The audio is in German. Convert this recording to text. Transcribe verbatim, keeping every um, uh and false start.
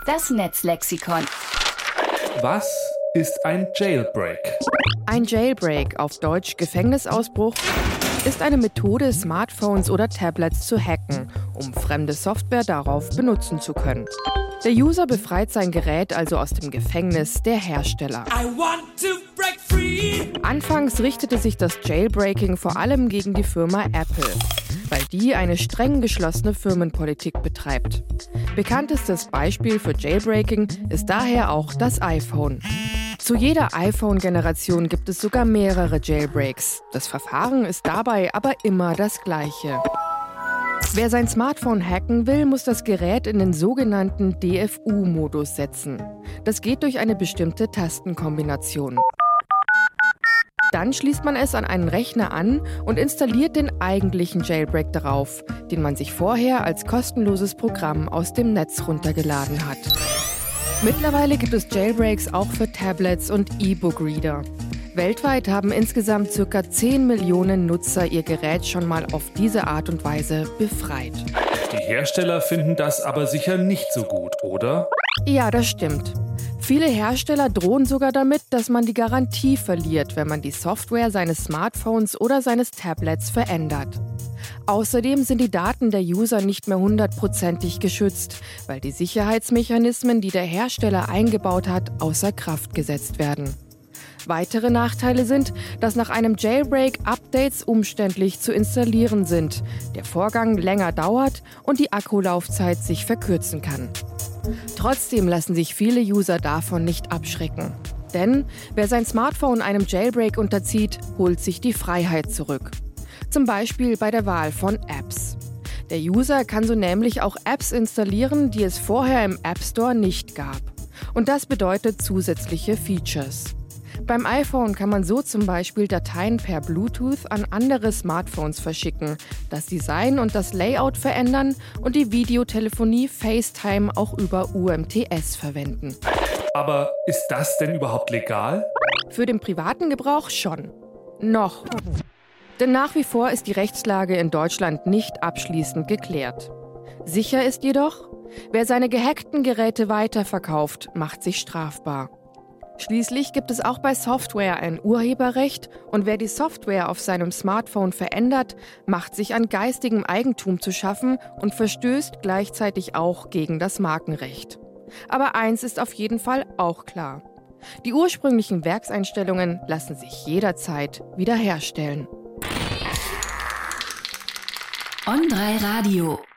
Das Netzlexikon. Was ist ein Jailbreak? Ein Jailbreak, auf Deutsch Gefängnisausbruch, ist eine Methode, Smartphones oder Tablets zu hacken, um fremde Software darauf benutzen zu können. Der User befreit sein Gerät also aus dem Gefängnis der Hersteller. I want to break free. Anfangs richtete sich das Jailbreaking vor allem gegen die Firma Apple, weil die eine streng geschlossene Firmenpolitik betreibt. Bekanntestes Beispiel für Jailbreaking ist daher auch das iPhone. Zu jeder iPhone-Generation gibt es sogar mehrere Jailbreaks. Das Verfahren ist dabei aber immer das gleiche. Wer sein Smartphone hacken will, muss das Gerät in den sogenannten D F U-Modus setzen. Das geht durch eine bestimmte Tastenkombination. Dann schließt man es an einen Rechner an und installiert den eigentlichen Jailbreak darauf, den man sich vorher als kostenloses Programm aus dem Netz runtergeladen hat. Mittlerweile gibt es Jailbreaks auch für Tablets und E-Book-Reader. Weltweit haben insgesamt ca. zehn Millionen Nutzer ihr Gerät schon mal auf diese Art und Weise befreit. Die Hersteller finden das aber sicher nicht so gut, oder? Ja, das stimmt. Viele Hersteller drohen sogar damit, dass man die Garantie verliert, wenn man die Software seines Smartphones oder seines Tablets verändert. Außerdem sind die Daten der User nicht mehr hundertprozentig geschützt, weil die Sicherheitsmechanismen, die der Hersteller eingebaut hat, außer Kraft gesetzt werden. Weitere Nachteile sind, dass nach einem Jailbreak Updates umständlich zu installieren sind, der Vorgang länger dauert und die Akkulaufzeit sich verkürzen kann. Trotzdem lassen sich viele User davon nicht abschrecken. Denn wer sein Smartphone einem Jailbreak unterzieht, holt sich die Freiheit zurück. Zum Beispiel bei der Wahl von Apps. Der User kann so nämlich auch Apps installieren, die es vorher im App Store nicht gab. Und das bedeutet zusätzliche Features. Beim iPhone kann man so zum Beispiel Dateien per Bluetooth an andere Smartphones verschicken, das Design und das Layout verändern und die Videotelefonie FaceTime auch über U M T S verwenden. Aber ist das denn überhaupt legal? Für den privaten Gebrauch schon. Noch. Denn nach wie vor ist die Rechtslage in Deutschland nicht abschließend geklärt. Sicher ist jedoch, wer seine gehackten Geräte weiterverkauft, macht sich strafbar. Schließlich gibt es auch bei Software ein Urheberrecht und wer die Software auf seinem Smartphone verändert, macht sich an geistigem Eigentum zu schaffen und verstößt gleichzeitig auch gegen das Markenrecht. Aber eins ist auf jeden Fall auch klar: Die ursprünglichen Werkseinstellungen lassen sich jederzeit wiederherstellen. On drei Radio.